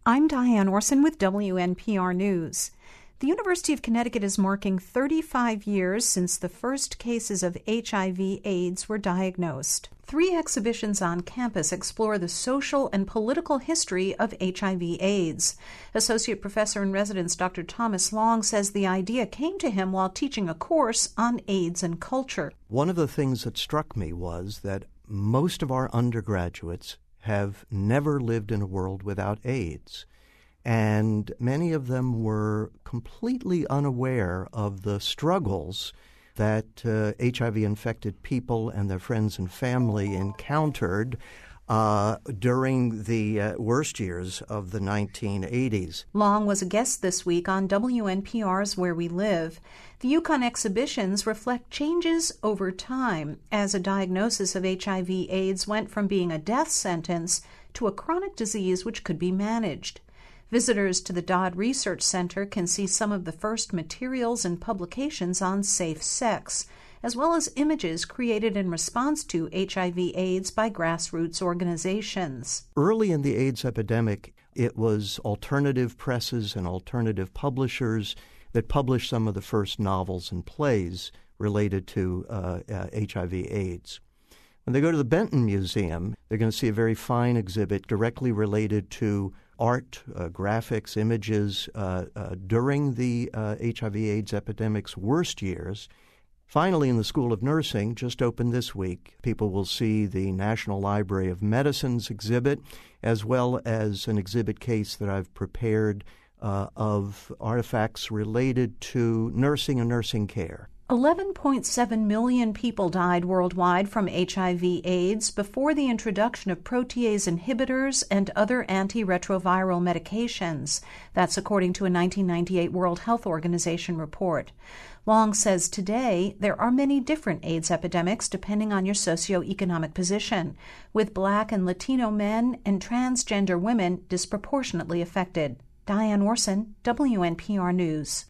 I'm Diane Orson with WNPR News. The University of Connecticut is marking 35 years since the first cases of HIV/AIDS were diagnosed. 3 exhibitions on campus explore the social and political history of HIV/AIDS. Associate Professor in Residence Dr. Thomas Long says the idea came to him while teaching a course on AIDS and culture. One of the things that struck me was that most of our undergraduates have never lived in a world without AIDS. And many of them were completely unaware of the struggles that HIV-infected people and their friends and family encountered during the worst years of the 1980s. Long was a guest this week on WNPR's Where We Live. The Yukon exhibitions reflect changes over time as a diagnosis of HIV/AIDS went from being a death sentence to a chronic disease which could be managed. Visitors to the Dodd Research Center can see some of the first materials and publications on safe sex, as well as images created in response to HIV/AIDS by grassroots organizations. Early in the AIDS epidemic, it was alternative presses and alternative publishers that published some of the first novels and plays related to HIV/AIDS. When they go to the Benton Museum, they're going to see a very fine exhibit directly related to art, graphics, images during the HIV/AIDS epidemic's worst years. Finally, in the School of Nursing, just opened this week, people will see the National Library of Medicine's exhibit, as well as an exhibit case that I've prepared of artifacts related to nursing and nursing care. 11.7 million people died worldwide from HIV/AIDS before the introduction of protease inhibitors and other antiretroviral medications. That's according to a 1998 World Health Organization report. Long says today there are many different AIDS epidemics depending on your socioeconomic position, with Black and Latino men and transgender women disproportionately affected. Diane Orson, WNPR News.